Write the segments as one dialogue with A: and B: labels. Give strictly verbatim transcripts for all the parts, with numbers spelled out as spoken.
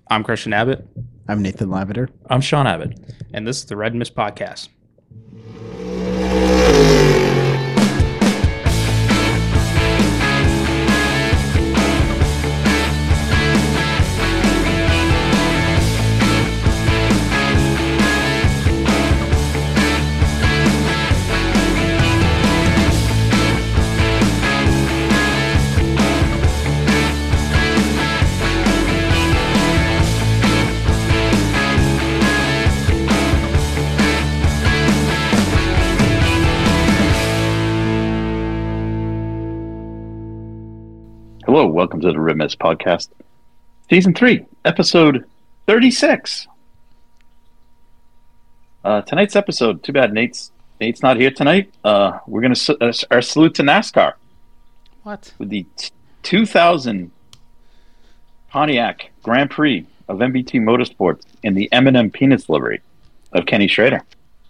A: I'm Christian Abbott.
B: I'm Nathan Lavender.
A: I'm Sean Abbott, and this is the Red Mist Podcast.
C: Hello, welcome to the Red Mist Podcast, Season three, Episode thirty-six. Uh, tonight's episode, too bad Nate's Nate's not here tonight. Uh, we're going to uh, our salute to NASCAR.
A: What?
C: With the t- two thousand Pontiac Grand Prix of M B T Motorsports in the M and M Peanuts livery of Kenny Schrader.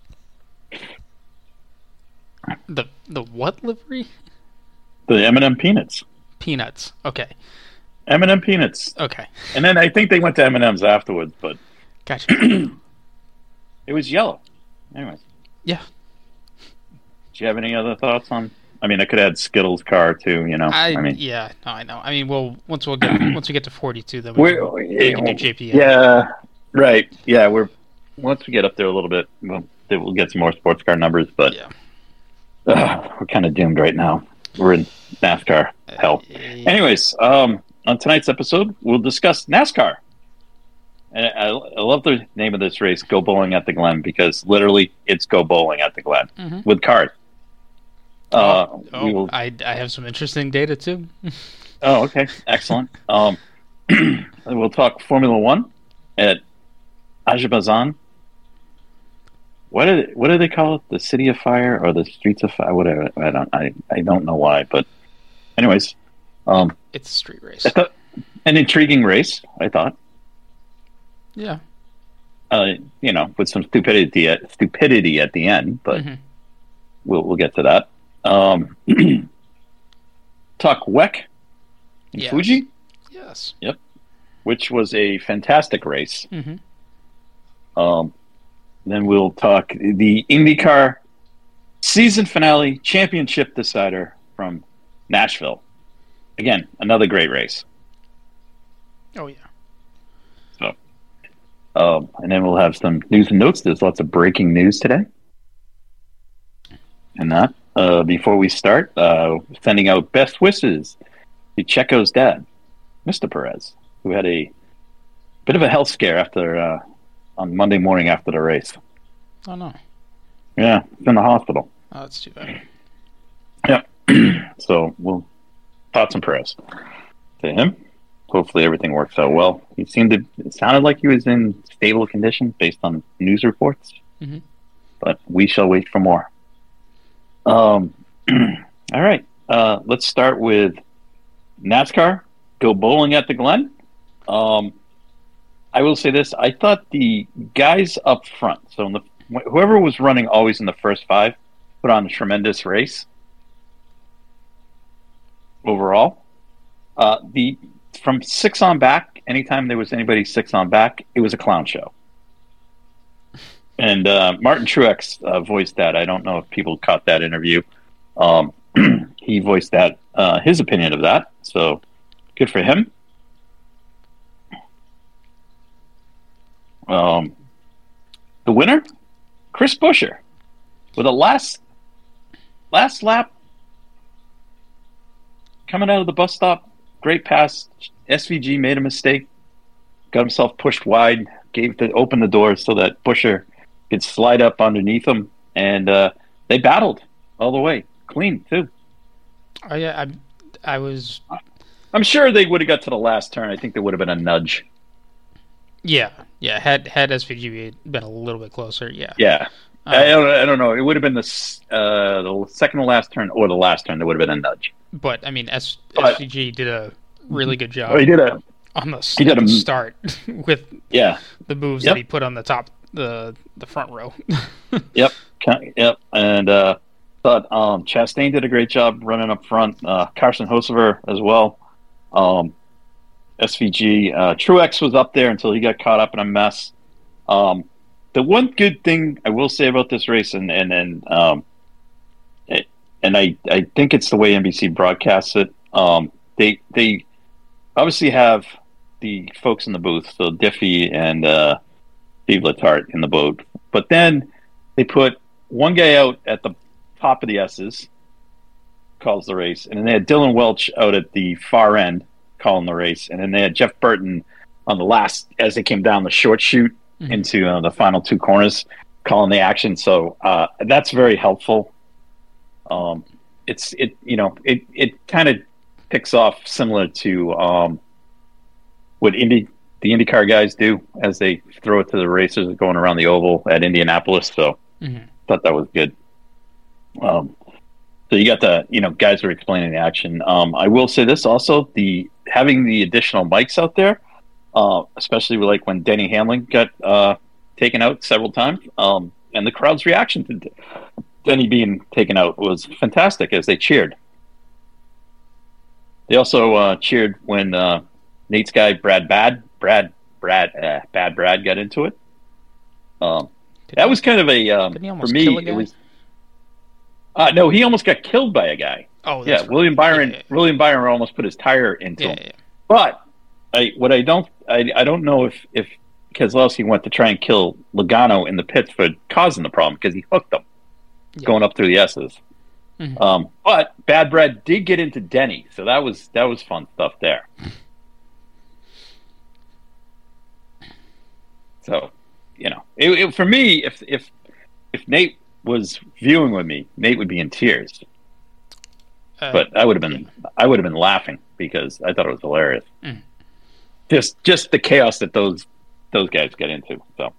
A: The the what livery?
C: The M and M Peanuts.
A: Peanuts. Okay.
C: M and M Peanuts.
A: Okay.
C: And then I think they went to M and M's afterwards, but
A: Gotcha.
C: it was yellow. Anyways.
A: Yeah.
C: Do you have any other thoughts on? I mean, I could add Skittles car too. You know,
A: I,
C: I mean,
A: yeah. No, I know. I mean, well, once we'll get once we get to forty-two, then we
C: we're,
A: can, we can do J P A.
C: yeah, right. Yeah, we're once we get up there a little bit, we'll, we'll get some more sports car numbers. But
A: Yeah.
C: uh, we're kind of doomed right now. We're in NASCAR hell.
A: Uh,
C: Anyways, um, on tonight's episode, we'll discuss NASCAR. And I, I love the name of this race, Go Bowling at the Glen, because literally it's Go Bowling at the Glen
A: Mhm.
C: with cars. Uh,
A: oh,
C: we will,
A: I, I have some interesting data too.
C: oh, okay. Excellent. Um, we'll talk Formula One at Azerbaijan. What do they, what do they call it? The City of Fire or the Streets of Fire? Whatever. I don't I, I don't know why, but anyways, um,
A: It's a street race.
C: I thought an intriguing race. I thought,
A: Yeah.
C: uh, you know, with some stupidity at stupidity at the end, but
A: Mhm.
C: we'll we'll get to that. Um, talk W E C in
A: Yes.
C: Fuji,
A: Yes.
C: which was a fantastic race.
A: Mm-hmm.
C: Um, then we'll talk the IndyCar season finale championship decider from Nashville. Again, another great race.
A: Oh yeah.
C: So, um, and then we'll have some news and notes. There's lots of breaking news today. And that, uh, before we start, uh, sending out best wishes to Checo's dad, Mister Perez, who had a bit of a health scare after uh, on Monday morning after the race.
A: Oh no.
C: Yeah, he's in the hospital.
A: Oh, that's too bad.
C: So we'll thoughts and prayers to him. Hopefully everything works out well. He seemed to, it sounded like he was in stable condition based on news reports,
A: Mhm.
C: but we shall wait for more. Um, all right, uh, let's start with NASCAR. Go bowling at the Glen. Um, I will say this: I thought the guys up front, so in the, whoever was running always in the first five, put on a tremendous race overall. Uh, the from six on back, anytime there was anybody six on back, it was a clown show. And uh, Martin Truex uh, voiced that. I don't know if people caught that interview. Um, he voiced that uh, his opinion of that. So good for him. Um, the winner, Chris Buescher, with a last last lap coming out of the bus stop. Great pass. S V G made a mistake, got himself pushed wide, gave the opened the door so that Buescher could slide up underneath him, and uh, they battled all the way, clean too.
A: Oh yeah. I I was.
C: I'm sure they would have got to the last turn. I think there would have been a nudge.
A: Yeah. Yeah. Had had S V G been a little bit closer. Yeah.
C: Yeah,
A: Um,
C: I, don't, I don't know. It would have been the s- uh, the second to last turn or the last turn. There would have been a nudge.
A: But I mean, S-
C: But-
A: SVG did a really good job
C: Oh, he did a
A: on the,
C: he did
A: at the
C: a-
A: start with
C: yeah.
A: the moves
C: Yep.
A: that he put on the top the the front row.
C: Yep, Ca- yep, and uh, thought um, Chastain did a great job running up front. Uh, Carson Hocevar as well. Um, S V G. Uh, Truex was up there until he got caught up in a mess. Um, the one good thing I will say about this race, and and and um, it, and I I think it's the way N B C broadcasts it. Um, they they obviously have the folks in the booth, so Diffie and uh, Steve Letarte in the boat, but then they put one guy out at the top of the S's, calls the race, and then they had Dylan Welch out at the far end calling the race, and then they had Jeff Burton on the last as they came down the short chute mm-hmm. into uh, the final two corners calling the action. So uh, that's very helpful. Um, it's it you know it it kind of picks off similar to um, what Indy the IndyCar guys do as they throw it to the racers going around the oval at Indianapolis. So mm-hmm. thought that was good. Um, so you got the you know guys are explaining the action. Um, I will say this also: the having the additional mics out there, uh, especially like when Denny Hamlin got uh, taken out several times, um, and the crowd's reaction to Denny being taken out was fantastic as they cheered. They also uh, cheered when uh, Nate's guy Brad Bad Brad Brad uh, Bad Brad got into it. Um, that was kind of a um, for me. It was. Uh, no, he almost got killed by a guy.
A: Oh,
C: yeah.
A: Right.
C: William Byron.
A: Yeah, yeah.
C: William Byron almost put his tire into
A: yeah,
C: him.
A: Yeah.
C: But I, what I don't, I, I don't know if if Keselowski went to try and kill Logano in the pits for causing the problem because he hooked them yeah. going up through the S's. Mm-hmm. Um, but Bad Brad did get into Denny, so that was that was fun stuff there. So, you know, it, it, for me, if if if Nate was viewing with me, Nate would be in tears. Uh, but I would have been, yeah. I would have been laughing because I thought it was hilarious. Mm. Just, just the chaos that those those guys get into. So,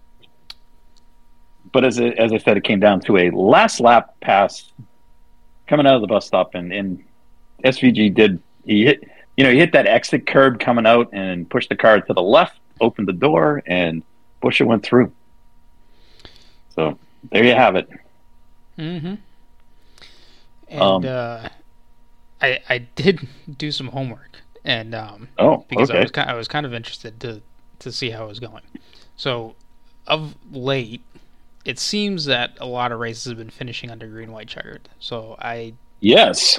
C: but as it, as I said, it came down to a last lap pass coming out of the bus stop, and, and S V G did he hit, you know, he hit that exit curb coming out and pushed the car to the left, opened the door, and Buescher went through. So. There you have it.
A: Mm-hmm. And um, uh, I I did do some homework, and um,
C: oh,
A: because
C: okay.
A: I was kind I was kind of interested to to see how it was going. So, of late, it seems that a lot of races have been finishing under green, white, checkered. So I
C: yes,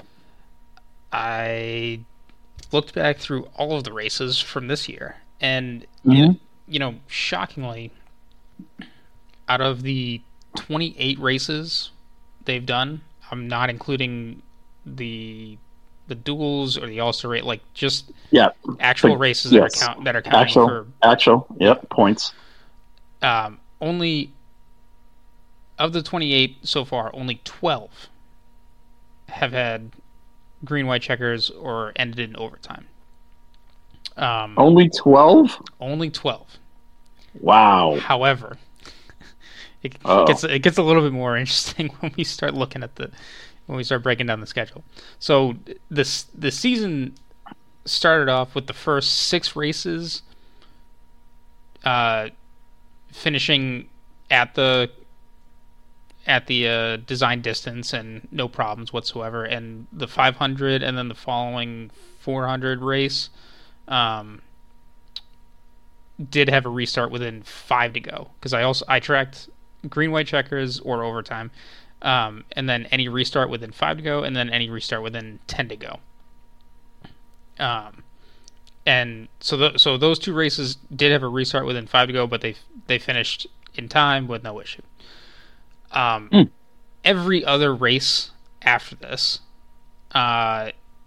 A: I looked back through all of the races from this year, and
C: mm-hmm.
A: you, you know, shockingly, out of the twenty-eight races they've done, I'm not including the the duels or the All-Star rate, like just
C: yeah,
A: actual
C: but,
A: races
C: yes.
A: that are count that are counting
C: actual,
A: for
C: actual yep points.
A: Um, only of the twenty-eight so far, only twelve have had green, white checkers or ended in overtime. Um,
C: only twelve.
A: Only twelve.
C: Wow.
A: However. It
C: Uh-oh.
A: gets it gets a little bit more interesting when we start looking at the when we start breaking down the schedule. So this the season started off with the first six races uh, finishing at the at the uh, design distance and no problems whatsoever, and the five hundred and then the following four hundred race um, did have a restart within five to go because I also I tracked green, white checkers or overtime, um, and then any restart within five to go, and then any restart within ten to go. Um, and so th- so those two races did have a restart within five to go, but they they finished in time with no issue. Um, mm. Every other race after this, uh,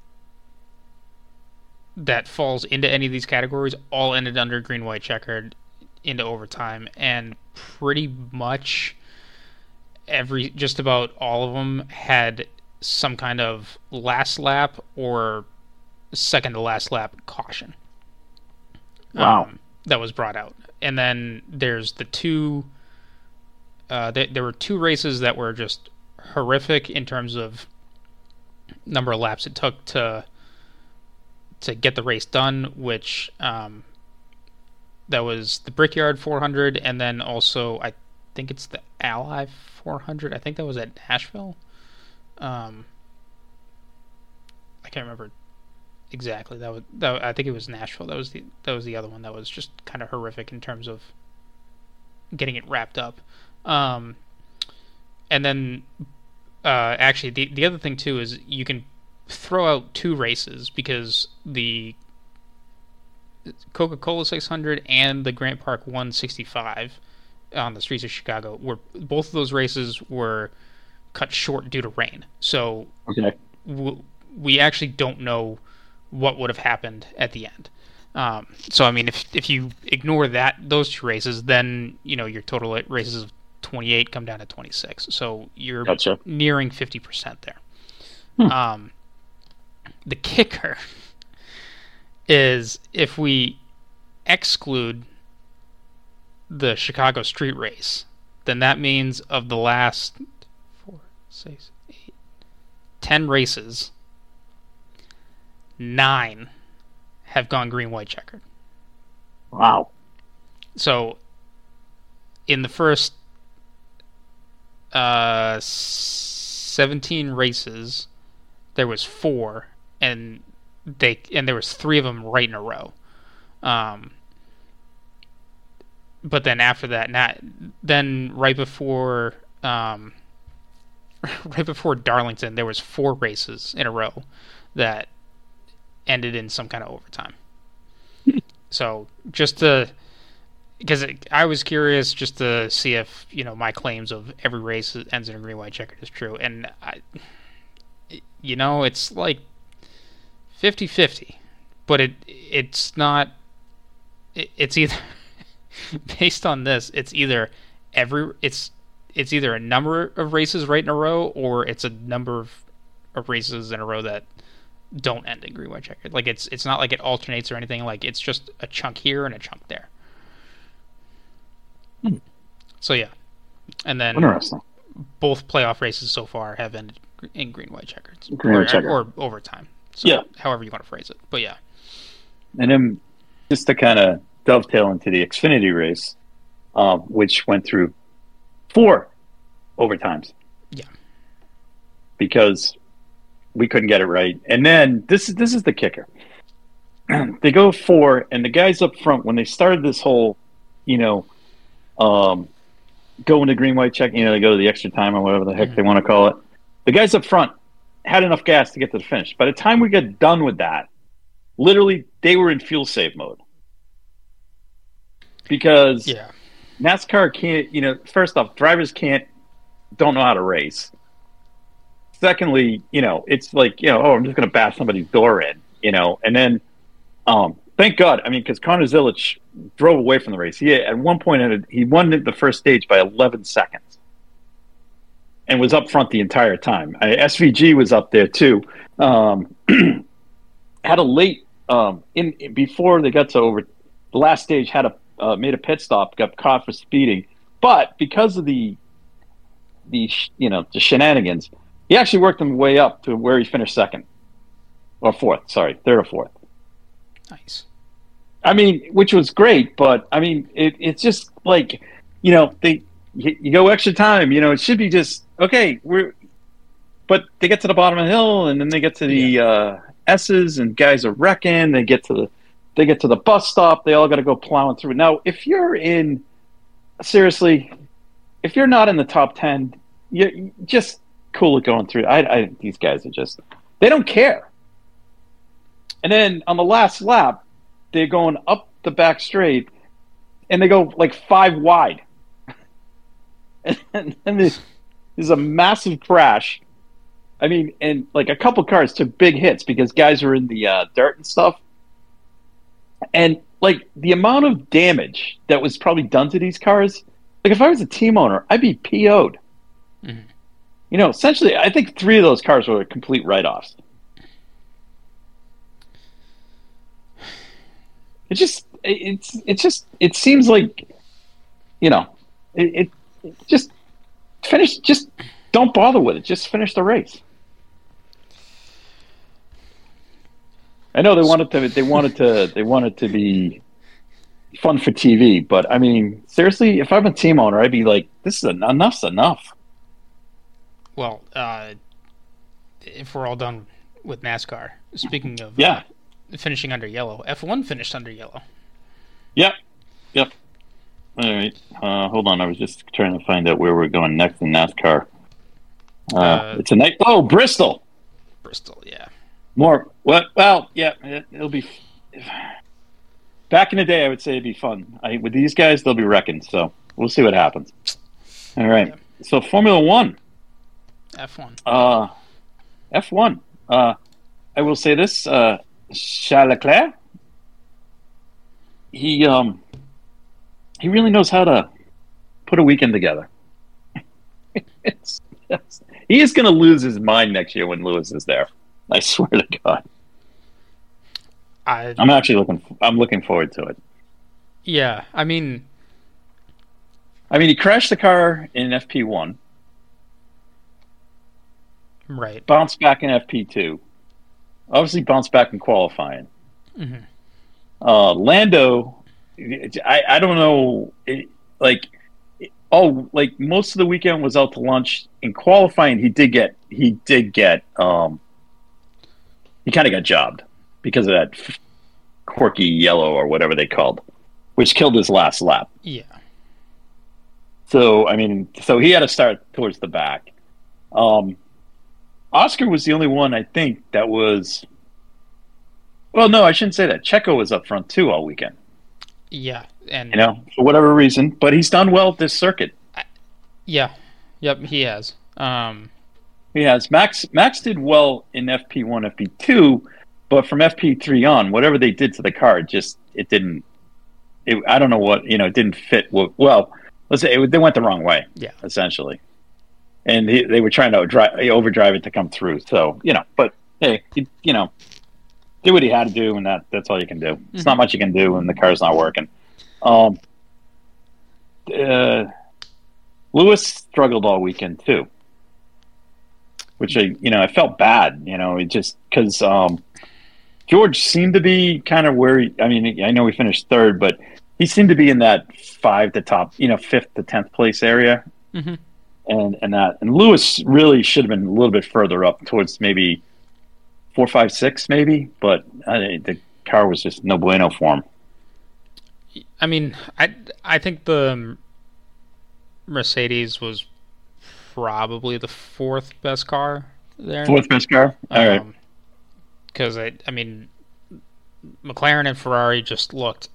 A: that falls into any of these categories, all ended under green, white checkered into overtime, and pretty much every just about all of them had some kind of last lap or second to last lap caution.
C: Wow.
A: Um, that was brought out. And then there's the two uh, th- there were two races that were just horrific in terms of number of laps it took to to get the race done, which um, that was the Brickyard four hundred, and then also I think it's the Ally four hundred. I think that was at Nashville. Um, I can't remember exactly. That was that. I think it was Nashville. That was the that was the other one that was just kind of horrific in terms of getting it wrapped up. Um, and then uh, actually, the the other thing too is you can throw out two races because the Coca-Cola six hundred and the Grant Park one sixty-five on the streets of Chicago were both of those races were cut short due to rain. So
C: okay.
A: w- we actually don't know what would have happened at the end. Um, so I mean, if if you ignore that those two races, then you know your total races of twenty-eight come down to twenty-six. So you're
C: Gotcha.
A: nearing fifty percent there.
C: Hmm.
A: Um, the kicker is if we exclude the Chicago street race, then that means of the last four, six, eight, ten races, nine have gone green, white, checkered.
C: Wow.
A: So in the first uh, seventeen races, there was four, and they and there was three of them right in a row. Um, but then after that, not then right before um, right before Darlington, there was four races in a row that ended in some kind of overtime. So just to, because I was curious just to see if, you know, my claims of every race ends in a green, white, checkered is true. And, I, you know, it's like fifty-fifty. But it it's not, it, it's either, based on this, it's either every, it's it's either a number of races right in a row, or it's a number of, of races in a row that don't end in green, white, checkered. Like it's it's not like it alternates or anything. Like it's just a chunk here and a chunk there.
C: Hmm.
A: So yeah, and then
C: Interesting.
A: Both playoff races so far have ended in green, white, checkered,
C: Green,
A: or,
C: white, checkered.
A: or overtime. So
C: Yeah,
A: however you want to phrase it. But yeah,
C: and then just to kind of dovetail into the Xfinity race, um, which went through four overtimes.
A: Yeah,
C: because we couldn't get it right. And then this is this is the kicker. They go four, and the guys up front, when they started this whole, you know, um, going to green, white, check, you know, they go to the extra time or whatever the heck mm-hmm. they want to call it. The guys up front had enough gas to get to the finish. By the time we got done with that, literally they were in fuel save mode. Because
A: yeah.
C: NASCAR can't, you know, first off, drivers can't, don't know how to race. Secondly, you know, it's like, you know, oh, I'm just going to bash somebody's door in, you know, and then, um, thank God, I mean, because Connor Zilic drove away from the race. He at one point had, he won the first stage by eleven seconds, and was up front the entire time. I, S V G was up there too. Um, had a late um, in before they got to over the last stage. Had a uh, made a pit stop, got caught for speeding, but because of the the you know the shenanigans. He actually worked his way up to where he finished second. Or fourth, sorry. Third or fourth.
A: Nice.
C: I mean, which was great, but, I mean, it, it's just like, you know, they you, you go extra time. You know, it should be just, okay, we're... But they get to the bottom of the hill, and then they get to the yeah. uh, S's, and guys are wrecking. They get to the they get to the bus stop. They all got to go plowing through. Now, if you're in... Seriously, if you're not in the top ten, you, you just... cool it going through. I, I these guys are just they don't care. And then on the last lap, they're going up the back straight, and they go like five wide. and then there's, there's a massive crash. I mean, and like a couple cars took big hits because guys were in the uh, dirt and stuff. And like the amount of damage that was probably done to these cars, like if I was a team owner, I'd be P O'd. Mm-hmm. You know, essentially, I think three of those cars were complete write-offs. It just, it's, it's just, it seems like, you know, it, it just finish, just don't bother with it. Just finish the race. I know they wanted to, they wanted to, they wanted to be fun for T V, but I mean, seriously, if I'm a team owner, I'd be like, this is enough's enough.
A: Well, uh, if we're all done with NASCAR, speaking of
C: yeah.
A: finishing under yellow. F one finished under yellow.
C: Yep. Yep. All right. Uh, hold on. I was just trying to find out where we're going next in NASCAR. Uh, uh, it's a night. Oh, Bristol.
A: Bristol, yeah.
C: More. What? Well, yeah. It, it'll be. Back in the day, I would say it'd be fun. I, with these guys, they'll be wrecking. So we'll see what happens. All right. Yeah. So Formula One.
A: F one.
C: Uh, F one. Uh, I will say this. Uh, Charles Leclerc. He um. He really knows how to put a weekend together. it's, it's, he is going to lose his mind next year when Lewis is there. I swear to God.
A: I,
C: I'm actually looking. I'm looking forward to it.
A: Yeah, I mean,
C: I mean, he crashed the car in F P one,
A: right?
C: Bounced back in F P two, obviously bounced back in qualifying.
A: Mm-hmm.
C: Uh, Lando, I, I don't know, it, like, oh, like most of the weekend was out to lunch. In qualifying, he did get he did get um, he kind of got jobbed because of that quirky yellow or whatever they called, which killed his last lap.
A: Yeah.
C: So, I mean, so he had to start towards the back. Um, Oscar was the only one, I think, that was... Well, no, I shouldn't say that. Checo was up front, too, all weekend.
A: Yeah, and...
C: You know, for whatever reason. But he's done well at this circuit.
A: I, yeah. Yep, he has. Um,
C: he has. Max Max did well in F P one, F P two, but from F P three on, whatever they did to the car, just, it didn't... It, I don't know what, you know, it didn't fit... Well... Let's say it, they went the wrong way,
A: yeah,
C: essentially, and he, they were trying to drive, overdrive it to come through. So you know, but hey, he, you know, do what he had to do, and that that's all you can do. Mm-hmm. It's not much you can do when the car's not working. Um, uh, Lewis struggled all weekend too, which I, you know, I felt bad. You know, it just because um, George seemed to be kind of where he, I mean, I know he finished third, but he seemed to be in that five to top, you know, fifth to tenth place area,
A: mm-hmm.
C: and and that and Lewis really should have been a little bit further up towards maybe four, five, six, maybe. But uh, the car was just no bueno for him.
A: I mean, I I think the Mercedes was probably the fourth best car there.
C: Fourth best car, all um, right.
A: Because I I mean, McLaren and Ferrari just looked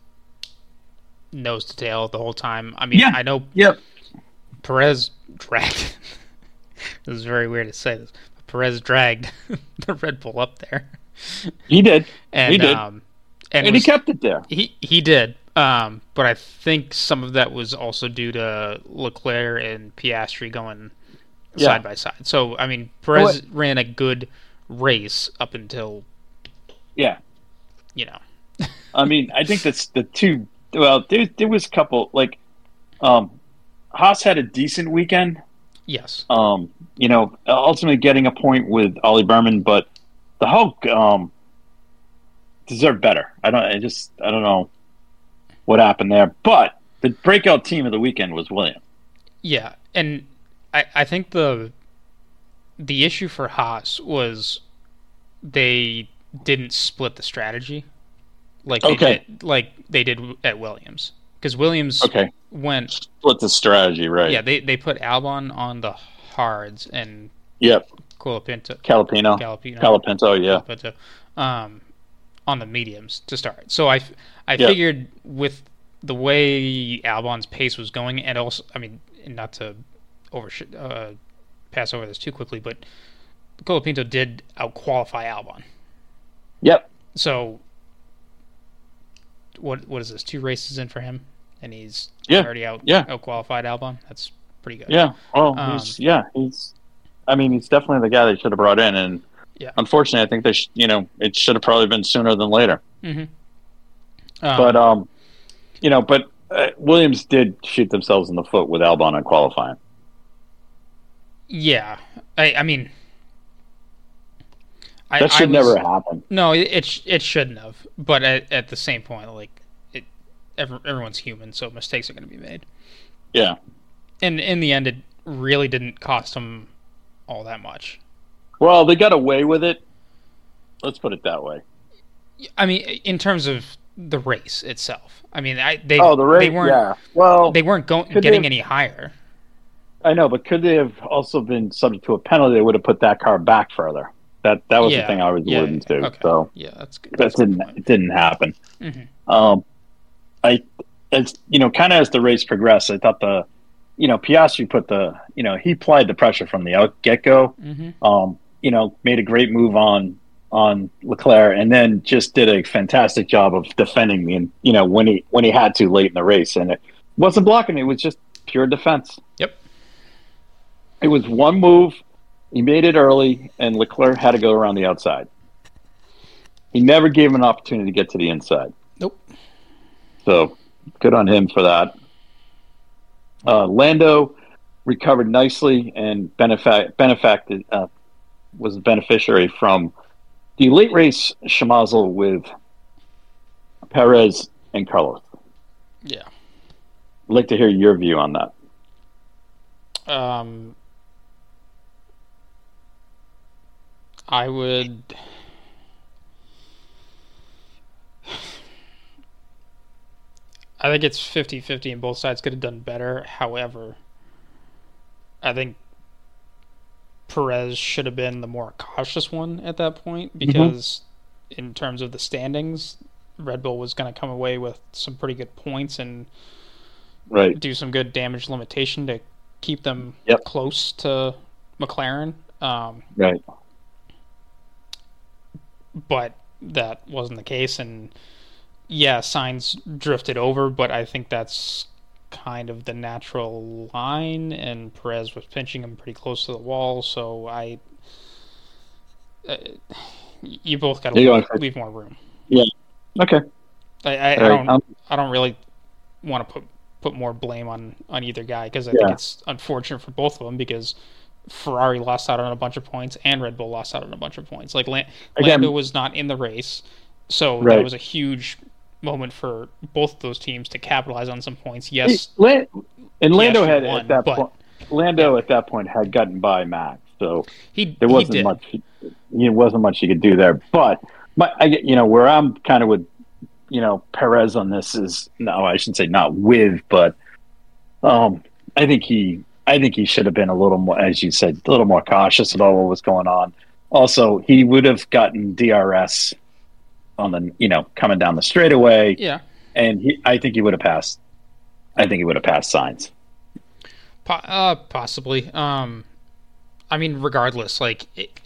A: nose to tail the whole time. I mean,
C: yeah.
A: I know
C: yep.
A: Perez dragged. This is very weird to say this, but Perez dragged the Red Bull up there.
C: He did.
A: And,
C: he did.
A: Um, and
C: and
A: was,
C: he kept it there.
A: He he did. Um, but I think some of that was also due to Leclerc and Piastri going yeah. side by side. So, I mean, Perez well, ran a good race up until...
C: Yeah.
A: You know.
C: I mean, I think that's the two... Well, there there was a couple like, um, Haas had a decent weekend.
A: Yes.
C: Um, you know, ultimately getting a point with Ollie Berman, but the Hulk um deserved better. I don't. I just I don't know what happened there, but the breakout team of the weekend was Williams.
A: Yeah, and I I think the the issue for Haas was they didn't split the strategy. Like they
C: okay.
A: did, like they did at Williams, because Williams
C: okay.
A: went
C: split the strategy, right?
A: Yeah, they they put Albon on the hards and
C: yep,
A: Colapinto,
C: Calipino,
A: Calipino,
C: Calipinto, yeah,
A: Calipinto, um, on the mediums to start. So I I
C: yep.
A: figured with the way Albon's pace was going, and also I mean not to over uh, pass over this too quickly, but Colapinto did outqualify Albon.
C: Yep.
A: So. What what is this? Two races in for him, and he's
C: yeah.
A: already out
C: yeah.
A: out qualified Albon. That's pretty good.
C: Yeah. Well,
A: um,
C: he's yeah he's. I mean, he's definitely the guy they should have brought in, and
A: yeah.
C: unfortunately, I think they sh- you know it should have probably been sooner than later.
A: Mm-hmm.
C: Um, but um, you know, but uh, Williams did shoot themselves in the foot with Albon on qualifying.
A: Yeah, I I mean.
C: That should I was, never happen.
A: No, it it, it shouldn't have. But at, at the same point, like it, every, everyone's human, so mistakes are going to be made.
C: Yeah.
A: And in the end, it really didn't cost them all that much.
C: Well, they got away with it. Let's put it that way.
A: I mean, in terms of the race itself. I mean, I they
C: oh the race,
A: they weren't
C: yeah. Well,
A: they weren't going getting any higher.
C: I know, but could they have also been subject to a penalty that would have put that car back further? That that was
A: yeah,
C: the thing I was
A: yeah,
C: alluding to.
A: okay.
C: So
A: yeah, that's good.
C: That
A: That's
C: didn't
A: good
C: it didn't happen.
A: Mm-hmm.
C: Um, I as you know, kind of as the race progressed, I thought the you know Piastri put the you know he applied the pressure from the out get go.
A: Mm-hmm.
C: Um, you know, made a great move on on Leclerc, and then just did a fantastic job of defending the you know when he when he had to late in the race, and it wasn't blocking; it was just pure defense.
A: Yep.
C: It was one move. He made it early, and Leclerc had to go around the outside. He never gave him an opportunity to get to the inside.
A: Nope.
C: So, good on him for that. Uh, Lando recovered nicely and benefac- benefacted, uh, was a beneficiary from the late race schmozzle with Perez and Carlos.
A: Yeah.
C: I'd like to hear your view on that.
A: Um, I would. I think it's fifty-fifty and both sides could have done better. However, I think Perez should have been the more cautious one at that point because mm-hmm. in terms of the standings, Red Bull was going to come away with some pretty good points and
C: right.
A: do some good damage limitation to keep them
C: yep.
A: close to McLaren. Um,
C: right.
A: But that wasn't the case, and yeah, Sainz drifted over, but I think that's kind of the natural line, and Perez was pinching him pretty close to the wall, so I... Uh, you both got to leave, leave more room.
C: Yeah. Okay.
A: I, I, I don't. Um, I don't really want to put put more blame on, on either guy because I yeah. think it's unfortunate for both of them because Ferrari lost out on a bunch of points and Red Bull lost out on a bunch of points. Like Lan-
C: Again,
A: Lando was not in the race, so
C: right.
A: that was a huge moment for both of those teams to capitalize on some points. Yes,
C: he, and Lando had
A: won,
C: at that
A: but,
C: point. Lando
A: yeah.
C: at that point had gotten by Max, so
A: he
C: there wasn't
A: he
C: much. There wasn't much he could do there. But my, I get you know where I'm kind of with you know Perez on this is no, I shouldn't say not with, but um, I think he. I think he should have been a little more, as you said, a little more cautious about what was going on. Also, he would have gotten D R S on the, you know, coming down the straightaway.
A: Yeah.
C: And he, I think he would have passed. I think he would have passed Sainz.
A: Po- uh, possibly. Um, I mean, regardless, like, it,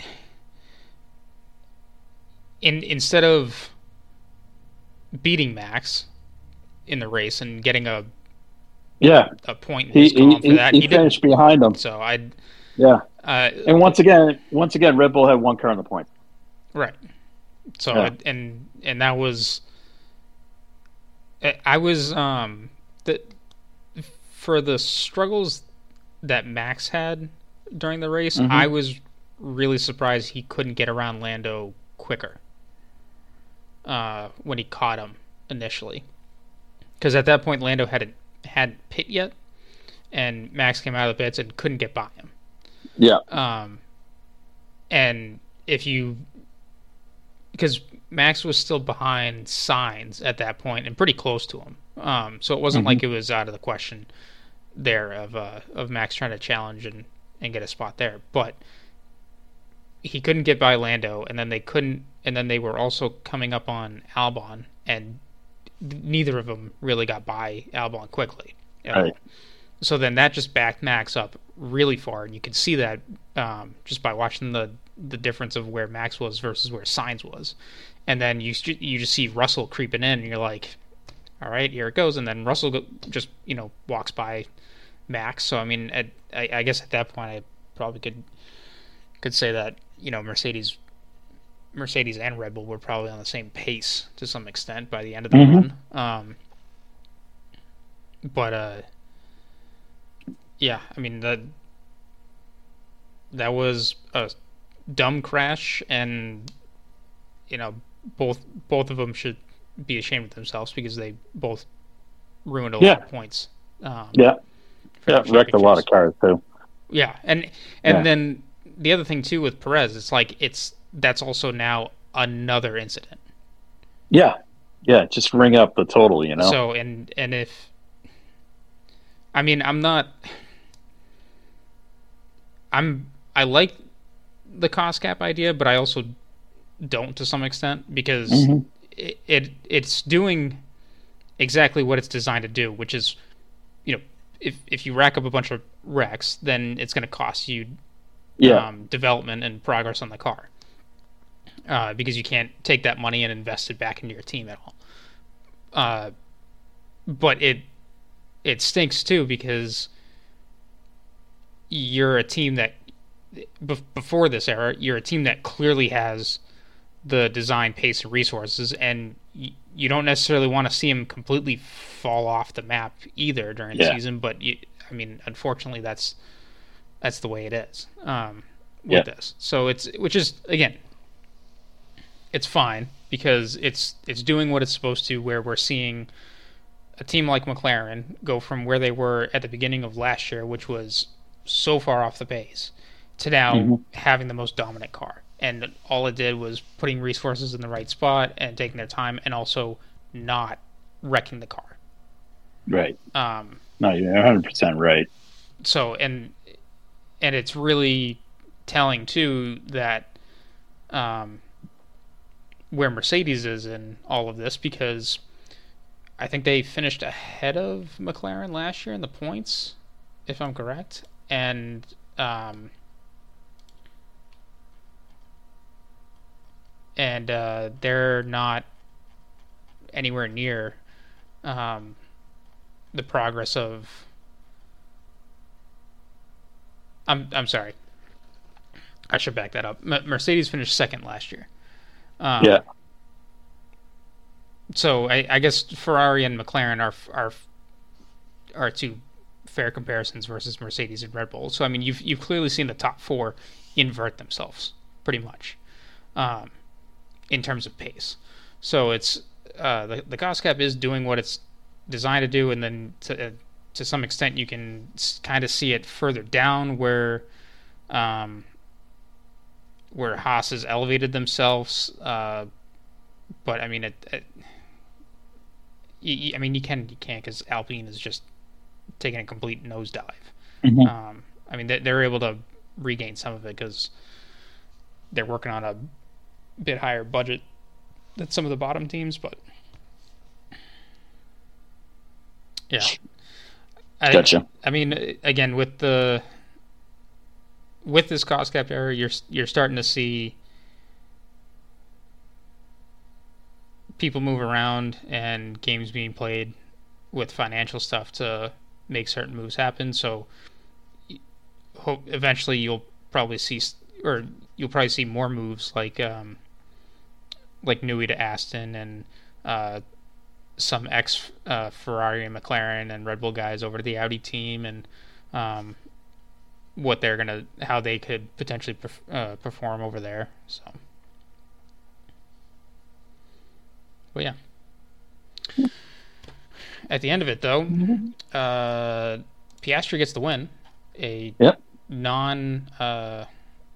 A: in instead of beating Max in the race and getting a
C: Yeah,
A: a point in his
C: he,
A: column
C: he,
A: for that.
C: He,
A: he
C: finished
A: didn't.
C: behind him.
A: So I,
C: yeah,
A: uh,
C: and once again, once again, Red Bull had one car on the point.
A: Right. So
C: yeah.
A: and and that was, I was um the for the struggles that Max had during the race, mm-hmm. I was really surprised he couldn't get around Lando quicker. Uh, when he caught him initially, because at that point Lando hadn't hadn't pit yet, and Max came out of the pits and couldn't get by him.
C: Yeah.
A: Um, and if you, because Max was still behind Sainz at that point and pretty close to him, um, so it wasn't mm-hmm. like it was out of the question there of uh, of Max trying to challenge and, and get a spot there, but he couldn't get by Lando, and then they couldn't, and then they were also coming up on Albon, and neither of them really got by Albon quickly.
C: Right.
A: So then that just backed Max up really far, and you could see that um, just by watching the the difference of where Max was versus where Sainz was. And then you you just see Russell creeping in, and you're like, all right, here it goes. And then Russell go, just you know walks by Max. So I mean, at, I, I guess at that point I probably could could say that you know Mercedes. Mercedes and Red Bull were probably on the same pace to some extent by the end of the
C: mm-hmm.
A: run. Um, but uh, yeah, I mean that that was a dumb crash, and you know both both of them should be ashamed of themselves because they both ruined a
C: yeah.
A: lot of points. Um,
C: yeah, yeah, wrecked a lot of cars too.
A: Yeah, and and
C: yeah.
A: then the other thing too with Perez, it's like it's. That's also now another incident.
C: Yeah, yeah, just ring up the total, you know.
A: So and and if I mean I'm not I'm I like the cost cap idea, but I also don't to some extent because
C: mm-hmm.
A: it, it it's doing exactly what it's designed to do, which is, you know, if if you rack up a bunch of wrecks, then it's going to cost you
C: yeah.
A: um, development and progress on the car. Uh, because you can't take that money and invest it back into your team at all. Uh, but it it stinks too because you're a team that be- before this era, you're a team that clearly has the design, pace, and resources, and y- you don't necessarily want to see them completely fall off the map either during the
C: yeah.
A: season. But you, I mean, unfortunately, that's that's the way it is um, with
C: yeah.
A: this. So it's which is again. It's fine because it's it's doing what it's supposed to, where we're seeing a team like McLaren go from where they were at the beginning of last year, which was so far off the pace, to now
C: mm-hmm.
A: having the most dominant car. And all it did was putting resources in the right spot and taking their time and also not wrecking the car.
C: Right.
A: Um,
C: no, you're one hundred percent right.
A: So, and and it's really telling, too, that... Um, where Mercedes is in all of this, because I think they finished ahead of McLaren last year in the points, if I'm correct, and um, and uh, they're not anywhere near um, the progress of. I'm I'm sorry. I should back that up. M- Mercedes finished second last year. Um,
C: yeah.
A: So I, I guess Ferrari and McLaren are are are two fair comparisons versus Mercedes and Red Bull. So I mean, you've you've clearly seen the top four invert themselves pretty much, um, in terms of pace. So it's uh, the the cost cap is doing what it's designed to do, and then to uh, to some extent you can kind of see it further down where. Um, where Haas has elevated themselves, uh, but I mean, it, it, you, I mean, you can you can't because Alpine is just taking a complete nosedive.
C: Mm-hmm.
A: Um, I mean, they, they're able to regain some of it because they're working on a bit higher budget than some of the bottom teams, but yeah, I,
C: gotcha.
A: I mean, again, with the with this cost cap era, you're you're starting to see people move around and games being played with financial stuff to make certain moves happen. So, hope eventually you'll probably see, or you'll probably see more moves like um, like Newey to Aston and uh, some ex uh, Ferrari and McLaren and Red Bull guys over to the Audi team, and um, what they're gonna, how they could potentially perf- uh, perform over there. So, but yeah. At the end of it, though, uh, Piastri gets the win. A
C: yep.
A: non, uh,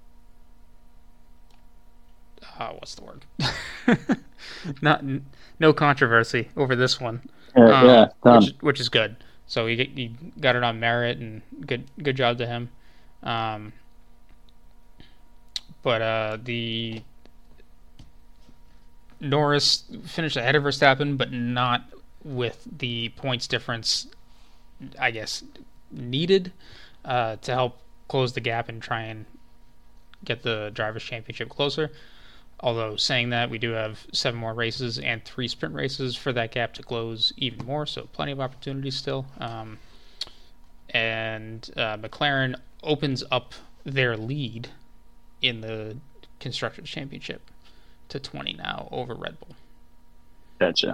A: uh, what's the word? Not no controversy over this one.
C: Uh,
A: um,
C: yeah, done.
A: Which, which is good. So he he got it on merit, and good good job to him. Um, but uh, the Norris finished ahead of Verstappen, but not with the points difference, I guess, needed uh, to help close the gap and try and get the Drivers' Championship closer. Although, saying that, we do have seven more races and three sprint races for that gap to close even more, so plenty of opportunities still. Um, and uh, McLaren opens up their lead in the Constructors' Championship to twenty now over Red Bull.
C: Gotcha.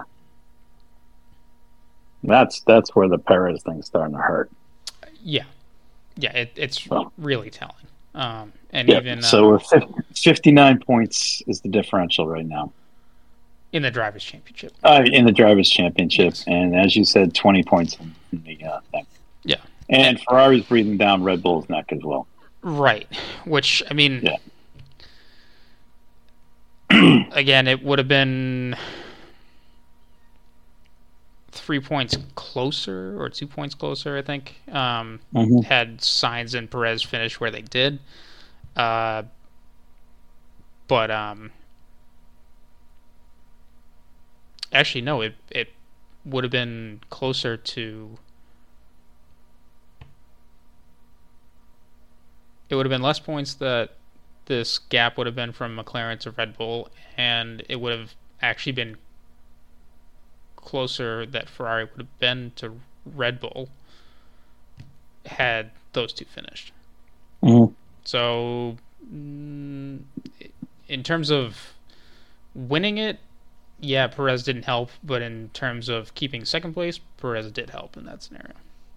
C: That's that's where the Perez thing's starting to hurt.
A: Yeah, yeah, it, it's
C: well,
A: really telling. Um, and
C: yeah,
A: even
C: so
A: uh,
C: we're fifty-nine points is the differential right now
A: in the Drivers' Championship.
C: Uh, in the Drivers' Championship, yes. And as you said, twenty points in, in the uh, thing.
A: Yeah,
C: and,
A: and
C: Ferrari's breathing down Red Bull's neck as well.
A: Right, which I mean,
C: yeah.
A: Again, it would have been three points closer or two points closer, I think. Um,
C: Mm-hmm.
A: had Sainz and Perez finish where they did. Uh, but um, actually, no, it it would have been closer to. It would have been less points that this gap would have been from McLaren to Red Bull, and it would have actually been closer that Ferrari would have been to Red Bull had those two finished.
C: Mm-hmm.
A: So, mm, in terms of winning it, yeah, Perez didn't help, but in terms of keeping second place, Perez did help in that scenario.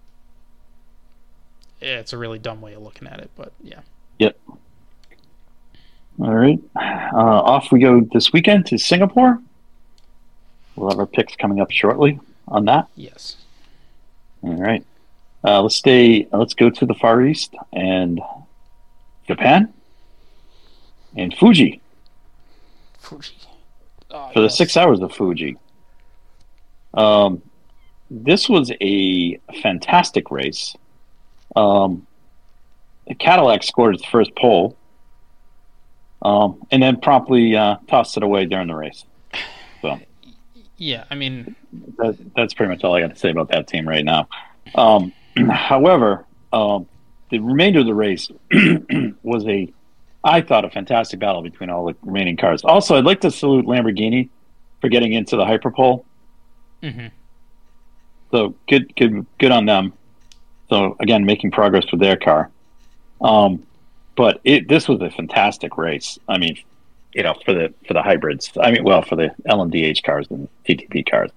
A: Yeah, it's a really dumb way of looking at it, but yeah.
C: Yep. All right. Uh, off we go this weekend to Singapore. We'll have our picks coming up shortly on that.
A: Yes.
C: All right. Uh, let's stay. Let's go to the Far East and Japan and Fuji
A: Fuji. Oh,
C: for the
A: yes.
C: six hours of Fuji. Um, this was a fantastic race. Um, the Cadillac scored its first pole, um, and then promptly uh, tossed it away during the race. So,
A: yeah, I mean,
C: that, that's pretty much all I got to say about that team right now. Um, however, um, the remainder of the race was a, I thought, a fantastic battle between all the remaining cars. Also, I'd like to salute Lamborghini for getting into the hyperpole.
A: mm-hmm.
C: So good, good, good on them. So again, making progress with their car. Um, but it, this was a fantastic race. I mean, you know, for the for the hybrids. I mean, well, for the L M D H cars and T T P cars.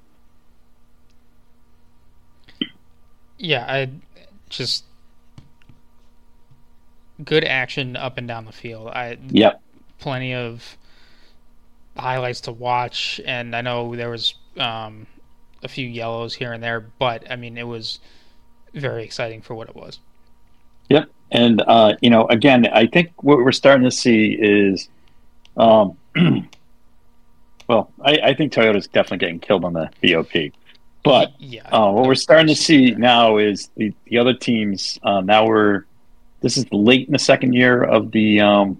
A: Yeah, I just good action up and down the field. I
C: Yep.
A: Plenty of highlights to watch, and I know there was um, a few yellows here and there, but I mean, it was very exciting for what it was.
C: Yep. And, uh, you know, again, I think what we're starting to see is, um, well, I, I think Toyota's definitely getting killed on the B O P. But
A: yeah,
C: uh, what we're starting to see now is the, the other teams, uh, now we're, this is late in the second year of the, um,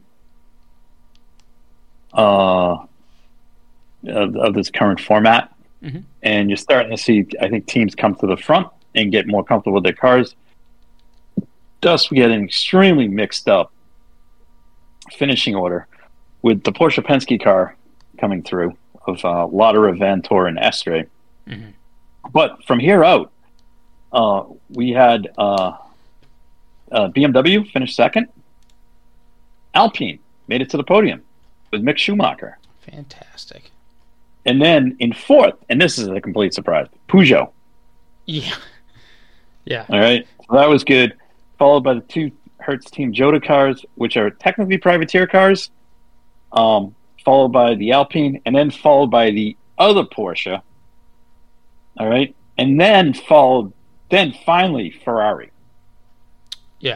C: uh, of, of this current format.
A: mm-hmm.
C: And you're starting to see, I think, teams come to the front and get more comfortable with their cars. Thus, we get an extremely mixed up finishing order with the Porsche Penske car coming through of uh, Lauderer, Vanthoor, and Estre.
A: Mm-hmm.
C: But from here out, uh, we had uh, uh, B M W finish second. Alpine made it to the podium with Mick Schumacher.
A: Fantastic.
C: And then in fourth, and this is a complete surprise, Peugeot.
A: Yeah. Yeah.
C: All right. So that was good. Followed by the two Hertz Team Jota cars, which are technically privateer cars. Um, followed by the Alpine, and then followed by the other Porsche. All right. And then followed, then finally Ferrari.
A: Yeah.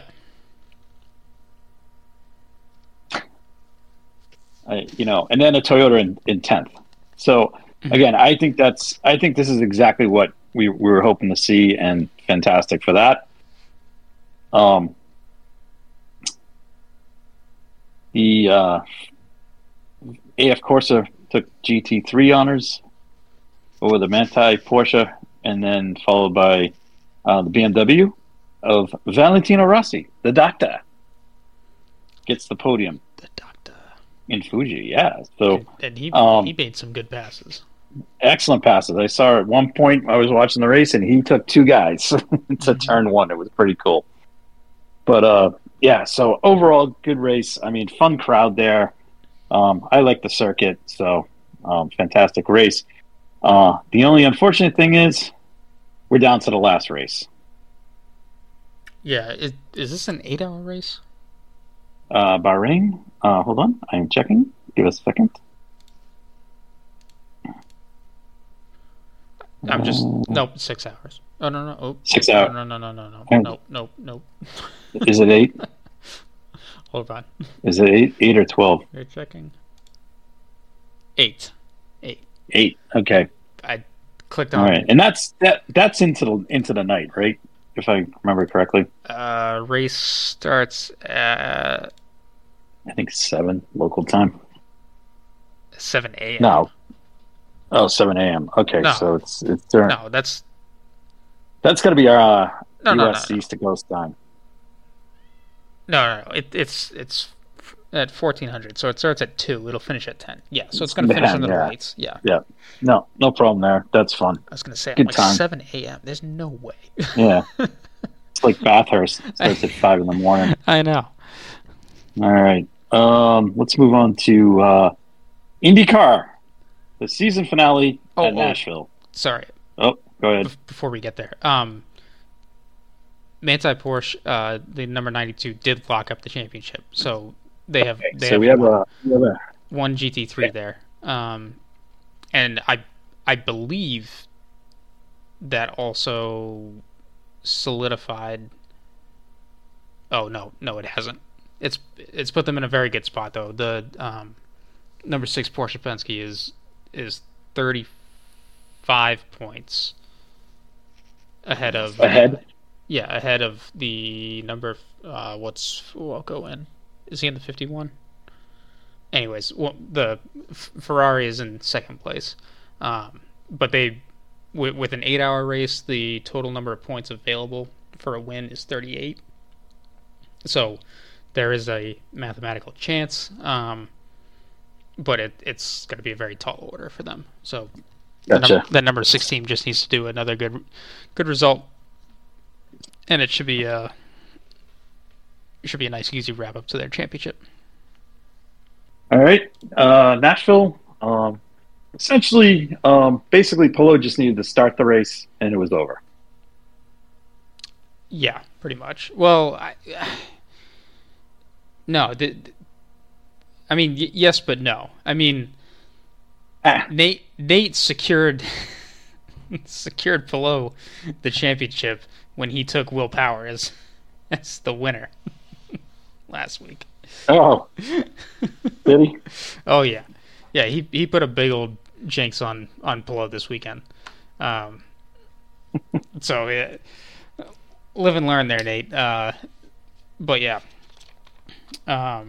C: I, you know, and then a Toyota in, in tenth. So again, I think that's, I think this is exactly what we, we were hoping to see, and fantastic for that. Um, the uh, A F Corsa took G T three honors over the Manthey Porsche, and then followed by uh, the B M W of Valentino Rossi, the doctor, gets the podium.
A: The doctor.
C: In Fuji, yeah. So
A: and, and he
C: um,
A: he made some good passes.
C: Excellent passes. I saw at one point I was watching the race and he took two guys to
A: mm-hmm.
C: turn one. It was pretty cool. But uh, yeah, so overall good race. I mean, fun crowd there. Um, I like the circuit, so um, fantastic race. Uh, the only unfortunate thing is we're down to the last race.
A: Yeah, is, is this an eight-hour race?
C: Uh, Bahrain. Uh, hold on, I am checking. Give us a second.
A: I'm just nope, six hours. Oh no no oh,
C: six hours.
A: No no no no no no no no no.
C: Is it eight?
A: Hold on.
C: Is it eight? Eight or twelve?
A: You're checking. Eight. Eight.
C: Eight. Okay.
A: I clicked
C: All
A: on.
C: right, and that's that. That's into the into the night, right? If I remember correctly.
A: Uh, race starts at
C: I think seven local time.
A: seven a.m.
C: No. Oh, seven a.m. Okay,
A: No.
C: so it's it's during.
A: No, that's
C: That's got to be our uh,
A: no, no,
C: U
A: no,
C: S
A: no,
C: East to Coast time.
A: no, no, no. It, it's it's at fourteen hundred, so it starts at two. It'll finish at ten. Yeah, so it's gonna finish
C: Man,
A: under
C: yeah.
A: the lights. Yeah.
C: Yeah. No, no problem there. That's fun.
A: I was gonna say, I'm
C: Good
A: like
C: time.
A: seven a.m. There's no way.
C: Yeah. It's like Bathurst. It starts at five in the morning.
A: I know.
C: All right. Um, let's move on to uh, IndyCar, the season finale
A: Oh,
C: at
A: oh.
C: Nashville.
A: Sorry.
C: Oh, go ahead.
A: Bef- before we get there, um, Manti Porsche, uh, the number ninety-two, did lock up the championship, so they have
C: Okay,
A: they
C: so
A: have,
C: we have
A: one,
C: a, we have a
A: one G T three there, um, and I I believe that also solidified. Oh no, no, it hasn't. It's it's put them in a very good spot though. The um, number six Porsche Penske is is thirty-five points ahead of
C: ahead.
A: yeah, ahead of the number. Uh, what's oh, I'll go in. Is he in the fifty-one? Anyways, well, the F- Ferrari is in second place, um, but they with, with an eight-hour race, the total number of points available for a win is thirty-eight. So there is a mathematical chance, um, but it, it's going to be a very tall order for them. So the
C: Gotcha.
A: num- that number six team just needs to do another good good result, and it should be a it should be a nice easy wrap up to their championship.
C: All right. Uh, Nashville, um, essentially, um, basically, Polo just needed to start the race, and it was over.
A: Yeah, pretty much. Well, I, no, the, I mean, y- yes, but no. I mean,
C: Ah.
A: Nate Nate secured secured Polo the championship when he took Will Power as as the winner last week.
C: Oh, did he?
A: Oh yeah, yeah. He he put a big old jinx on on Polo this weekend. Um, so yeah, live and learn there, Nate. Uh, but yeah, um,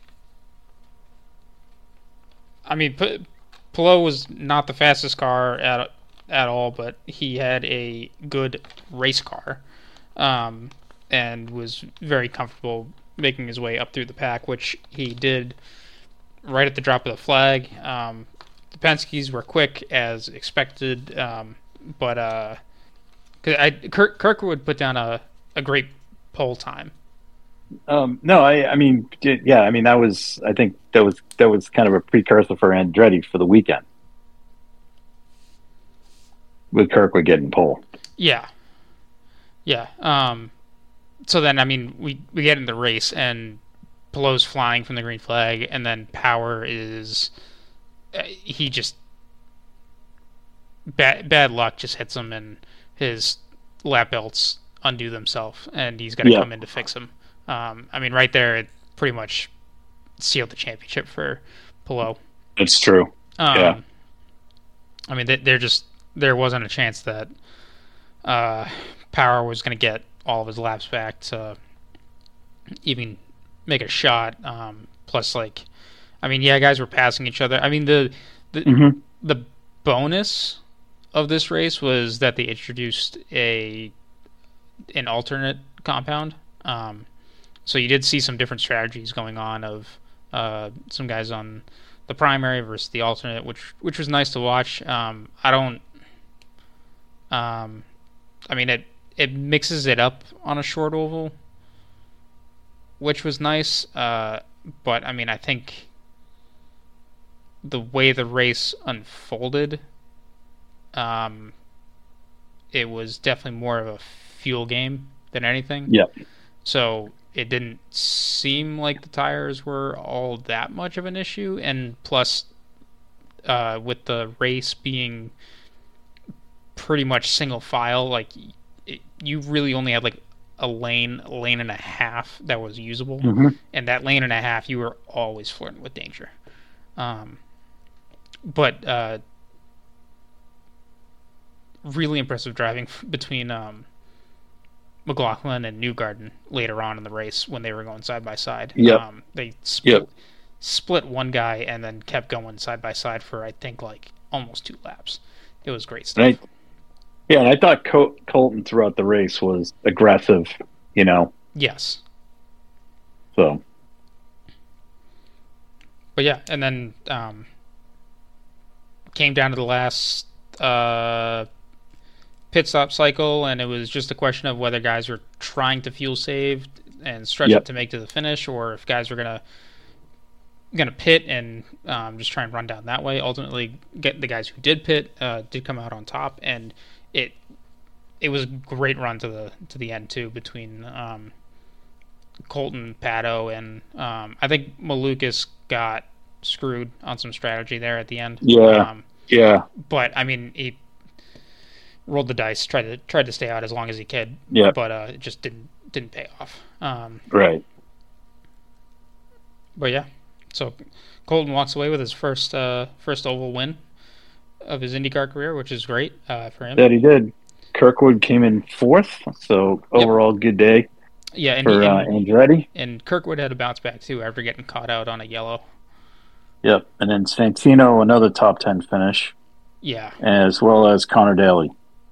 A: I mean, P- Polo was not the fastest car at at all, but he had a good race car, um, and was very comfortable making his way up through the pack, which he did right at the drop of the flag. Um, the Penske's were quick as expected, um, but uh, 'cause I, Kirk, Kirkwood put down a, a great pole time.
C: Um, no, I, I mean, yeah, I mean that was, I think that was that was kind of a precursor for Andretti for the weekend, with Kirkwood getting pole.
A: Yeah, yeah. Um, so then, I mean, we, we get in the race, and Polo's flying from the green flag, and then Power is uh, he just bad bad luck just hits him, and his lap belts undo themselves, and he's got to
C: Yeah.
A: come in to fix him. Um, I mean, right there, it pretty much sealed the championship for Polo.
C: It's true.
A: Um,
C: Yeah.
A: I mean, they, they're just there wasn't a chance that uh, Power was going to get all of his laps back to even make a shot. Um, plus, like, I mean, yeah, guys were passing each other. I mean, the the
C: Mm-hmm.
A: the bonus of this race was that they introduced a an alternate compound. Um, so you did see some different strategies going on of uh, some guys on the primary versus the alternate, which which was nice to watch. Um, I don't. Um, I mean, it it mixes it up on a short oval, which was nice. Uh, but I mean, I think the way the race unfolded, um, it was definitely more of a fuel game than anything.
C: Yep.
A: So it didn't seem like the tires were all that much of an issue, and plus, uh, with the race being pretty much single file, like it, you really only had like a lane, a lane and a half that was usable,
C: Mm-hmm.
A: and that lane and a half you were always flirting with danger. Um, but uh, really impressive driving between um, McLaughlin and Newgarden later on in the race when they were going side by side.
C: Yep.
A: Um, they split,
C: Yep.
A: split one guy and then kept going side by side for, I think, like almost two laps. It was great stuff.
C: Right. Yeah, and I thought Col- Colton throughout the race was aggressive, you know.
A: Yes.
C: So.
A: But yeah, and then um, came down to the last uh, pit stop cycle, and it was just a question of whether guys were trying to fuel save and stretch
C: Yep.
A: it to make to the finish, or if guys were gonna gonna pit and um, just try and run down that way. Ultimately, get the guys who did pit uh, did come out on top, and it it was a great run to the to the end too between um, Colton, Pato, and um, I think Malukas got screwed on some strategy there at the end.
C: Yeah.
A: Um,
C: Yeah.
A: but I mean, he rolled the dice, tried to tried to stay out as long as he could.
C: Yeah.
A: But uh, it just didn't didn't pay off. Um,
C: Right.
A: but yeah, so Colton walks away with his first uh, first oval win of his IndyCar career, which is great uh, for him.
C: That he did. Kirkwood came in fourth, so overall good day
A: Yeah, and,
C: for
A: he,
C: uh,
A: and,
C: Andretti.
A: and Kirkwood had a bounce back too after getting caught out on a yellow.
C: Yep. And then Santino, another top ten finish,
A: Yeah,
C: as well as Connor Daly.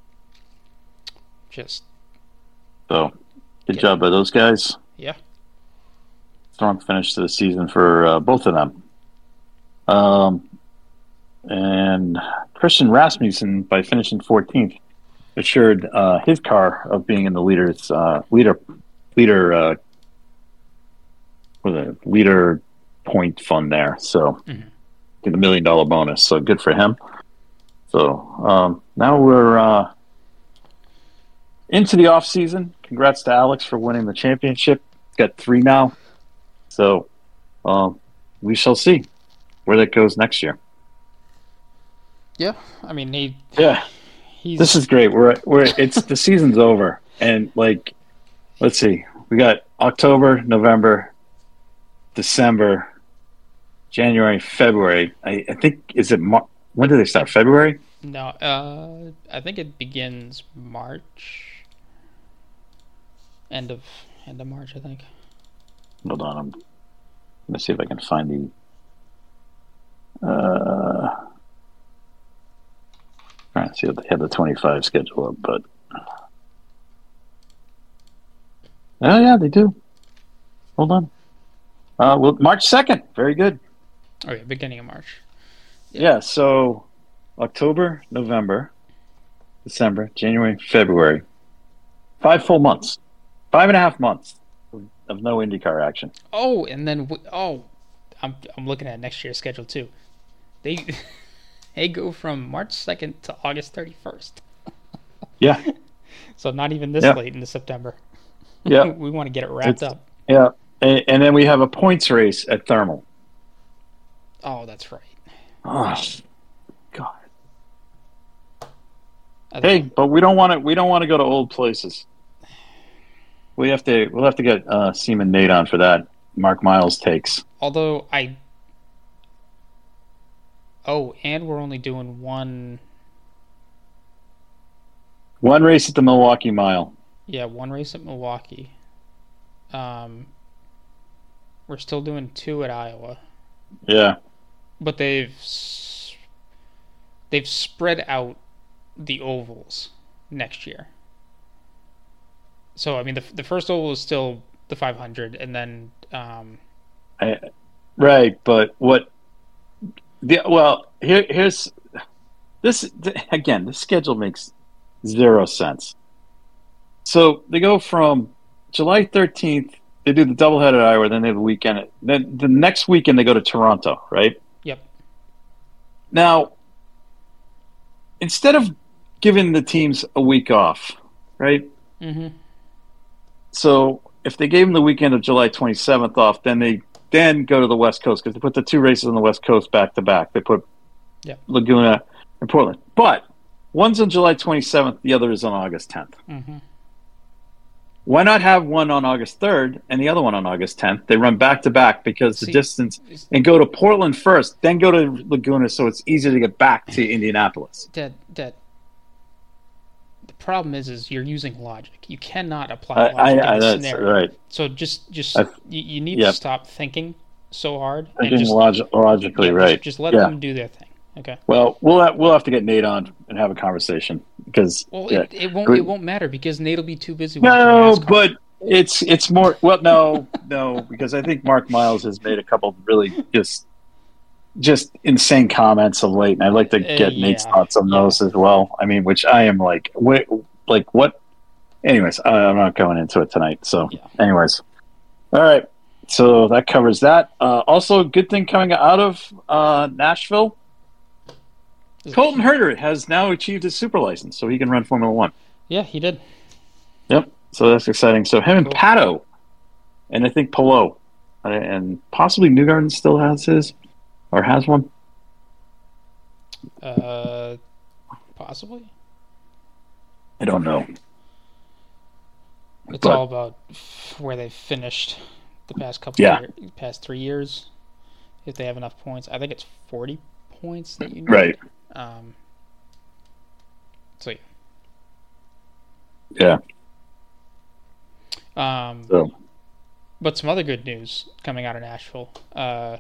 A: just
C: So good
A: Yeah.
C: job by those guys.
A: yeah.
C: Strong finish to the season for uh, both of them. Um, and Christian Rasmussen, by finishing fourteenth, assured uh, his car of being in the leaders uh, leader leader uh, with a leader point fund there. So
A: Mhm.
C: get a million dollar bonus. So good for him. So um, now we're uh, into the off season. Congrats to Alex for winning the championship. Got three now. So um, we shall see where that goes next year.
A: Yeah, I mean he
C: Yeah.
A: he's
C: This is great. We're we're it's the season's over, and like, let's see, we got October, November, December, January, February. I, I think is it Mar- when do they start? February?
A: no. Uh, I think it begins March, end of end of March, I think.
C: Hold on, I'm gonna see if I can find the. Uh, trying to see if they have the twenty-five schedule up, but oh yeah, they do. Hold on. Uh, well, March second. Very good.
A: Oh yeah, beginning of March.
C: Yeah, so October, November, December, January, February. Five full months. Five and a half months of, of no IndyCar action.
A: Oh, and then w- oh, I'm I'm looking at next year's schedule too. They they go from March second to August thirty-first.
C: Yeah,
A: So not even this
C: Yeah.
A: late into September.
C: yeah,
A: We want to get it wrapped
C: It's-
A: up.
C: yeah. And, and then we have a points race at Thermal.
A: Oh, that's right.
C: Oh, God.
A: I
C: Hey,
A: think-
C: but we don't want to. We don't want to go to old places. We have to. We'll have to get uh, Seaman Nate on for that. Mark Miles takes.
A: although I. Oh, and we're only doing one.
C: One race at the Milwaukee Mile.
A: Yeah, one race at Milwaukee. Um, we're still doing two at Iowa,
C: Yeah,
A: but they've s- they've spread out the ovals next year. So I mean, the the first oval is still the five hundred, and then um,
C: I, right. But what? The, well, here, here's this again. This schedule makes zero sense. So they go from July thirteenth. They do the doubleheader at Iowa, then they have a weekend. Then the next weekend they go to Toronto, right?
A: yep,
C: Now, instead of giving the teams a week off, right?
A: mm-hmm.
C: So if they gave them the weekend of July twenty-seventh off, then they then go to the West Coast because they put the two races on the West Coast back to back. They put
A: Yep.
C: Laguna and Portland. But one's on July twenty-seventh, the other is on August tenth.
A: Mm-hmm.
C: Why not have one on August third and the other one on August tenth? They run back to back because the
A: See-
C: distance, and go to Portland first, then go to Laguna so it's easier to get back to Indianapolis.
A: Dead, dead. problem is, is you're using logic. You cannot apply
C: I,
A: logic
C: I,
A: in
C: I,
A: this
C: that's
A: scenario.
C: right.
A: So just, just
C: I've,
A: you, you need
C: yep.
A: to stop thinking so hard and
C: Thinking
A: just
C: log- logically,
A: yeah,
C: right?
A: Just, just let
C: yeah.
A: them do their thing. Okay.
C: Well, we'll have, we'll have to get Nate on and have a conversation because
A: Well,
C: yeah.
A: it, it won't it won't matter because Nate will be too busy
C: no,
A: watching NASCAR.
C: but it's it's more well, no, no, because I think Mark Miles has made a couple really just just insane comments of late, and I'd like to get
A: uh, yeah,
C: Nate's thoughts on
A: yeah.
C: those as well. I mean, which I am like, wait, like what? Anyways, I, I'm not going into it tonight. So,
A: Yeah.
C: anyways, all right. So that covers that. Uh, also, a good thing coming out of uh, Nashville. Colton Herter has now achieved his super license, so he can run Formula One.
A: Yeah, he did.
C: Yep. So that's exciting. So him and
A: Cool.
C: Pato, and I think Pelot, and possibly Newgarden still has his, or has one.
A: Uh, possibly.
C: I don't know.
A: It's
C: But-
A: all about f- where they finished the past couple,
C: Yeah.
A: of year, past three years. If they have enough points, I think it's forty points that you need.
C: Right.
A: Um. So
C: Yeah.
A: yeah. Um.
C: So
A: But some other good news coming out of Nashville. Uh,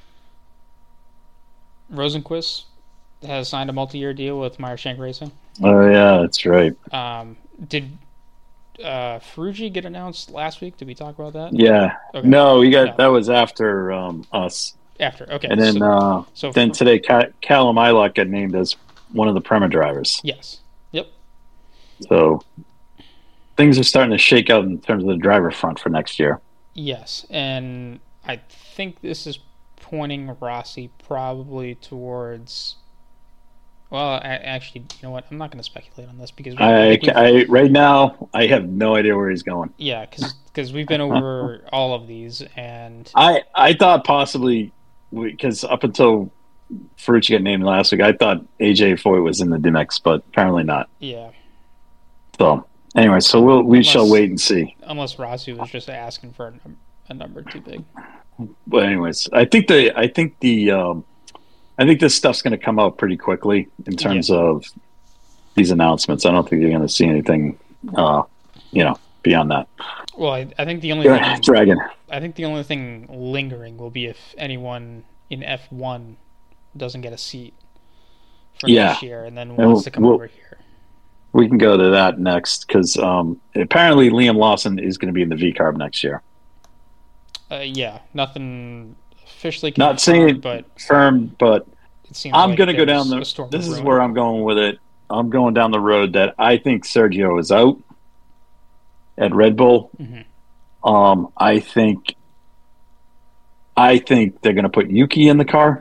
A: Rosenquist has signed a multi-year deal with Meyer Shank Racing.
C: oh yeah, that's right.
A: Um, did uh, Ferrucci get announced last week? Did we talk about that?
C: Yeah.
A: Okay.
C: No, we got
A: No.
C: that was after um, us,
A: After. Okay.
C: and then
A: so,
C: uh,
A: so
C: then
A: Fer-
C: today Ca- Callum Ilott got named as one of the Prema drivers.
A: Yes. Yep.
C: So things are starting to shake out in terms of the driver front for next year.
A: Yes, and I think this is pointing Rossi probably towards. Well, I, actually, you know what? I'm not going to speculate on this because we,
C: I,
A: think we've-
C: I right now I have no idea where he's going.
A: yeah, because we've been over all of these, and
C: I I thought possibly because up until Ferrucci got named last week, I thought A J Foyt was in the D M X, but apparently not.
A: yeah,
C: So anyway, so we'll we
A: Unless-
C: shall wait and see.
A: unless Rossi was just asking for a, num- a number too big.
C: But anyways, I think the I think the um, I think this stuff's going to come out pretty quickly in terms of these announcements. I don't think you're going to see anything, uh, you know, beyond that.
A: Well, I, I think the only thing,
C: Dragon.
A: I think the only thing lingering will be if anyone in F one doesn't get a seat for
C: Yeah.
A: next year and then
C: And
A: wants to come
C: we'll-
A: over here.
C: We can go to that next because um, apparently Liam Lawson is going to be in the V Carb next year.
A: Uh, yeah, nothing officially confirmed,
C: Not saying
A: but
C: firm, but
A: it seems
C: I'm
A: like
C: going to go
A: there's
C: down
A: a
C: the.
A: storm
C: This is
A: brewing.
C: where I'm going with it. I'm going down the road that I think Sergio is out at Red Bull.
A: Mhm.
C: Um, I think. I think they're going to put Yuki in the car,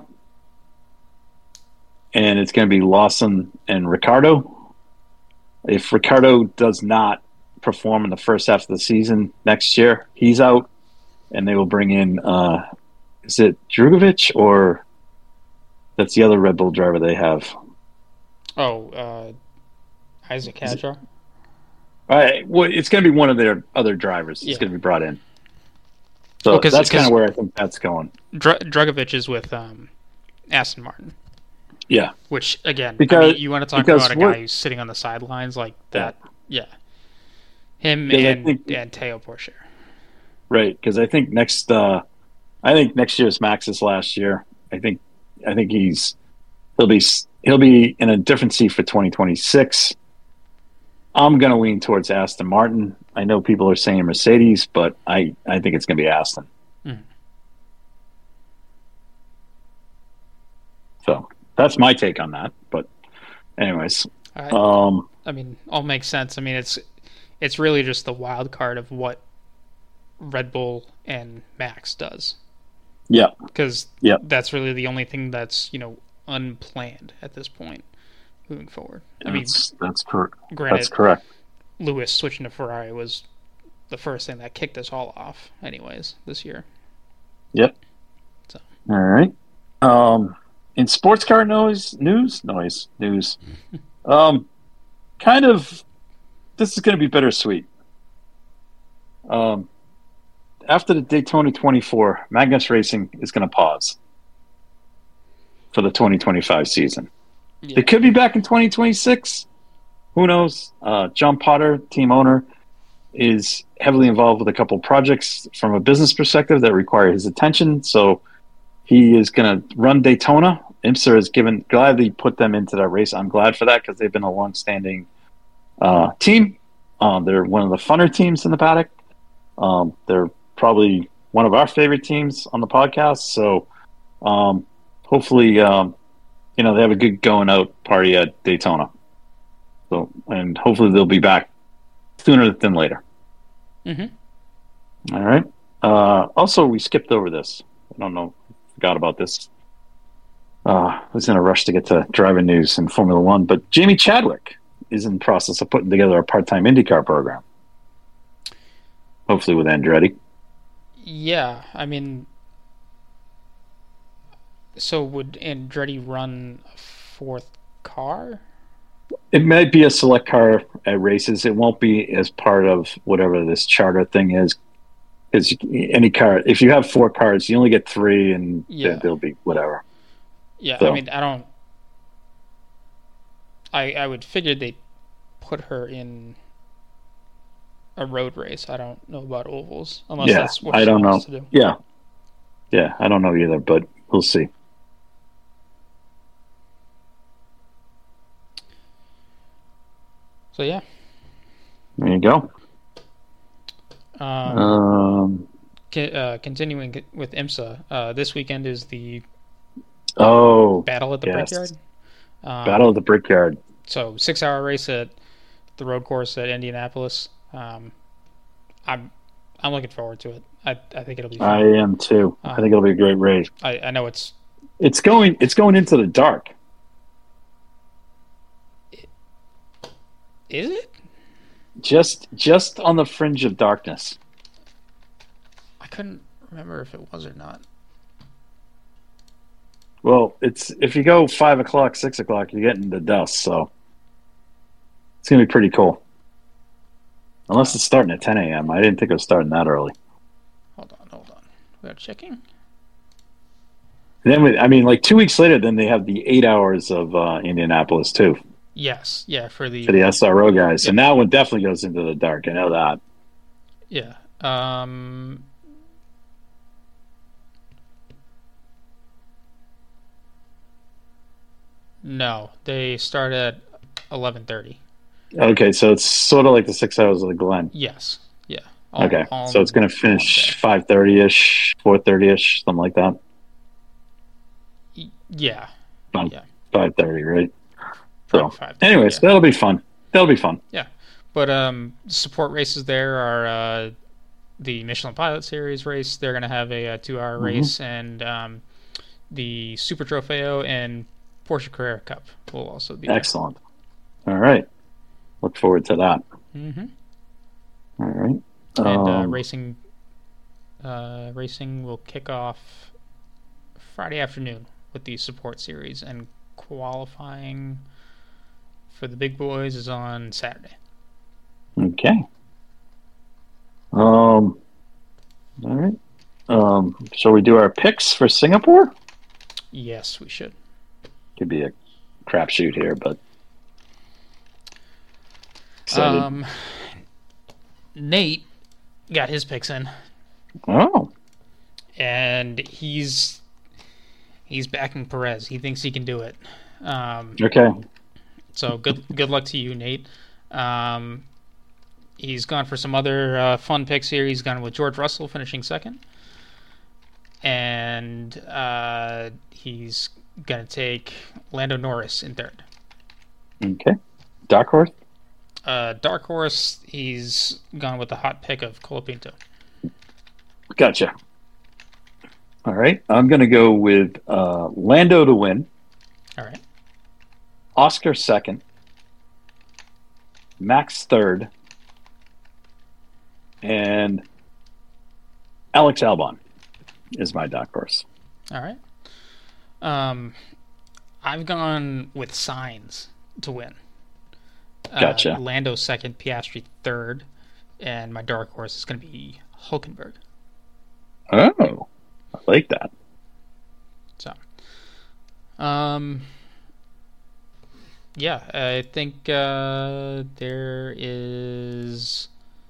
C: and it's going to be Lawson and Ricardo. If Ricardo does not perform in the first half of the season next year, he's out, and they will bring in. Uh, is it Drugovich or that's the other Red Bull driver they have?
A: Oh, uh, Isaac Hadjar.
C: All right, well, it's going to be one of their other drivers.
A: Yeah.
C: It's going to be brought in. So
A: Well, 'cause-
C: that's kind
A: 'cause-
C: of where I think that's going.
A: Dr- Drugovich is with um, Aston Martin.
C: Yeah,
A: Which again,
C: Because-
A: I mean, you want to talk
C: because
A: about a
C: what-
A: guy who's sitting on the sidelines like that? Yeah, him
C: Because I
A: and
C: think-
A: and Teo Porsche.
C: right. Because I think next, uh, I think next year's Max's last year. I think, I think he's he'll be he'll be in a different seat for twenty twenty-six. I'm going to lean towards Aston Martin. I know people are saying Mercedes, but I, I think it's going to be Aston.
A: Mhm.
C: So that's my take on that. But anyways,
A: I,
C: um,
A: I mean, all makes sense. I mean, it's it's really just the wild card of what Red Bull and Max does,
C: yeah,
A: because
C: Yep.
A: that's really the only thing that's you know unplanned at this point moving forward. I mean,
C: that's that's correct.
A: granted,
C: That's correct.
A: Lewis switching to Ferrari was the first thing that kicked us all off, anyways, this year.
C: Yep.
A: So.
C: All right. Um, in sports car noise, news, noise, news. um, kind of. This is going to be bittersweet. Um, after the Daytona twenty-four, Magnus Racing is going to pause for the twenty twenty-five season.
A: Yeah.
C: They could be back in twenty twenty-six, who knows? Uh, John Potter, team owner, is heavily involved with a couple projects from a business perspective that require his attention. So he is going to run Daytona. IMSA has given gladly put them into that race. I'm glad for that because they've been a long-standing uh, team. Uh, they're one of the funner teams in the paddock. Um, they're probably one of our favorite teams on the podcast. So um, hopefully, um, you know, they have a good going out party at Daytona. So, and hopefully they'll be back sooner than later.
A: Mm-hmm.
C: All right. Uh, also, we skipped over this. I don't know. Forgot about this. Uh, I was in a rush to get to driving news in Formula One, but Jamie Chadwick is in the process of putting together a part-time IndyCar program. Hopefully with Andretti.
A: Yeah, I mean, so would Andretti run a fourth car?
C: It might be a select car at races. It won't be as part of whatever this charter thing is. Because any car, if you have four cars, you only get three, and
A: Yeah.
C: they'll be whatever.
A: Yeah,
C: So-
A: I mean, I don't. I I would figure they'd put her in a road race. I don't know about ovals, unless
C: Yeah,
A: that's what
C: I
A: she
C: don't
A: wants
C: know.
A: to do.
C: Yeah. Yeah, I don't know either, but we'll see.
A: So yeah,
C: There you go.
A: um,
C: Um,
A: co- uh, continuing with IMSA, uh, this weekend is the
C: oh,
A: Battle at the
C: yes.
A: Brickyard. Um,
C: Battle of the Brickyard.
A: So six-hour race at the road course at Indianapolis. Um, I'm I'm looking forward to it. I I think it'll be
C: I
A: fun.
C: am too. I
A: Um,
C: think it'll be a great race.
A: I, I know it's
C: It's going. It's going into the dark.
A: is it?
C: Just, just on the fringe of darkness.
A: I couldn't remember if it was or not.
C: Well, it's if you go five o'clock, six o'clock, you're getting the dusk. So it's gonna be pretty cool. Unless it's starting at ten a.m. I didn't think it was starting that early.
A: Hold on, hold on. We are checking.
C: Then, we, I mean, like two weeks later, then they have the eight hours of uh, Indianapolis too
A: Yes, yeah, for the
C: for the S R O guys, and that one definitely goes into the dark. I know that.
A: yeah. Um, no, they start at eleven thirty.
C: Okay, so it's sort of like the six hours of the Glen.
A: Yes, yeah. All-
C: Okay,
A: all
C: so it's going to
A: on
C: finish
A: that.
C: five thirty ish, four thirty ish, something like that.
A: Y- Yeah,
C: Fine.
A: yeah.
C: Five thirty, right? So,
A: Probably five.
C: anyways,
A: yeah.
C: that'll be fun. That'll be fun.
A: But um, support races there are uh, the Michelin Pilot Series race. They're going to have a, uh two-hour
C: Mhm.
A: race, and um, the Super Trofeo and Porsche Carrera Cup will also be
C: Excellent. All right. Look forward to that.
A: there. hmm
C: All right.
A: And uh,
C: Um,
A: racing, uh, racing will kick off Friday afternoon with the support series, and qualifying for the big boys is on Saturday.
C: Okay. Um. All right. Um. Shall we do our picks for Singapore?
A: Yes, we should.
C: Could be a crapshoot here, but excited.
A: Um, Nate got his picks in,
C: oh,
A: and he's he's backing Perez. He thinks he can do it. Um,
C: okay.
A: so good good luck to you, Nate. Um, he's gone for some other uh, fun picks here. He's gone with George Russell finishing second, and uh, he's gonna take Lando Norris in third.
C: Okay. Dark horse.
A: Uh, dark horse, he's gone with the hot pick of Colapinto.
C: Gotcha. All right. I'm going to go with uh, Lando to win,
A: All right.
C: Oscar second, Max third, and Alex Albon is my dark horse.
A: All right. Um, I've gone with Sainz to win. Uh,
C: Gotcha.
A: Lando second, Piastri third, and my dark horse is going to be Hulkenberg.
C: Oh, I like that.
A: So, um, Yeah, I think uh, there is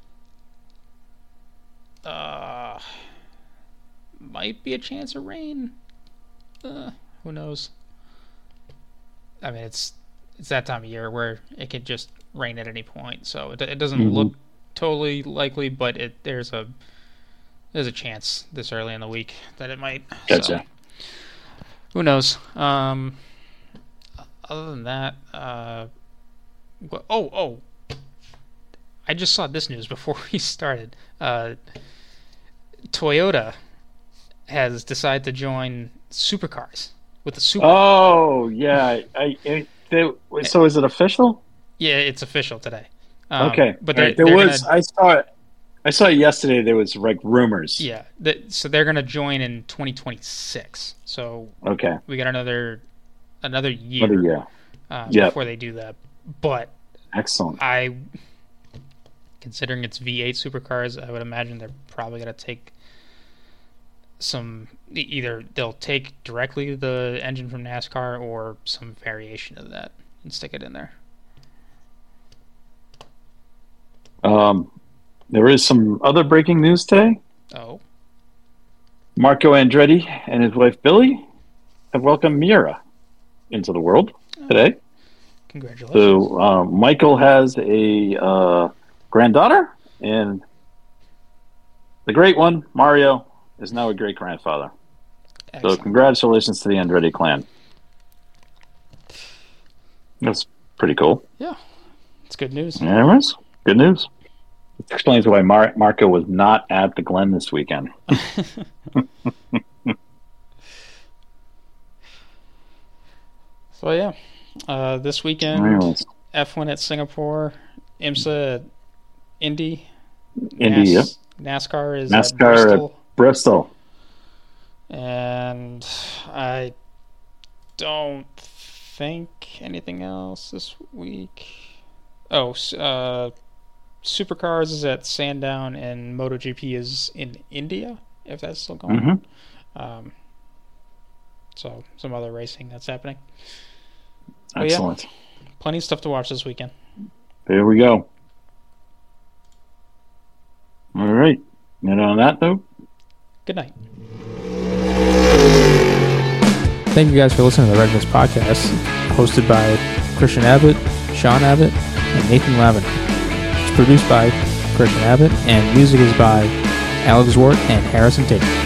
A: uh, might be a chance of rain. Uh, who knows? I mean, it's it's that time of year where it could just rain at any point, so it, it doesn't
C: Mm-hmm.
A: look totally likely, but it there's a there's a chance this early in the week that it might.
C: Gotcha.
A: So, who knows? Um, other than that, uh, what, oh oh, I just saw this news before we started. Uh, Toyota has decided to join supercars with the super.
C: Oh yeah, I, I they, so is it official?
A: Yeah, it's official today. Um,
C: Okay,
A: but
C: All
A: they,
C: right. there
A: they're
C: was
A: gonna,
C: I saw it. I saw it yesterday. There was like rumors.
A: yeah, that, so they're gonna join in twenty twenty-six. So
C: Okay.
A: we got another another year,
C: Another year.
A: uh,
C: Yep.
A: before they do that. But
C: Excellent.
A: I, considering it's V eight supercars, I would imagine they're probably gonna take some e- either they'll take directly the engine from NASCAR or some variation of that and stick it in there.
C: Um, there is some other breaking news today.
A: Oh,
C: Marco Andretti and his wife Billy have welcomed Mira into the world today.
A: congratulations!
C: So uh, Michael has a uh, granddaughter, and the great one, Mario, is now a great grandfather. So
A: Excellent.
C: congratulations to the Andretti clan. That's pretty cool.
A: Yeah, it's good news.
C: Anyways, good news. This explains why Mar- Marco was not at the Glen this weekend.
A: So yeah, uh, this weekend
C: Anyways,
A: F one at Singapore, IMSA at Indy,
C: Indy, yep.
A: NASCAR is
C: NASCAR
A: at Bristol,
C: at Bristol.
A: and I don't think anything else this week. Oh, s- uh, Supercars is at Sandown, and MotoGP is in India, if that's still going.
C: Mm-hmm.
A: Um, so some other racing that's happening. But yeah,
C: Excellent.
A: plenty of stuff to watch this weekend.
C: There we go. All right. And on that note,
A: Good night.
B: Thank you guys for listening to the Red Mist Podcast, hosted by Christian Abbott, Sean Abbott, and Nathan Lavin. It's produced by Christian Abbott, and music is by Alex Wart and Harrison Tate.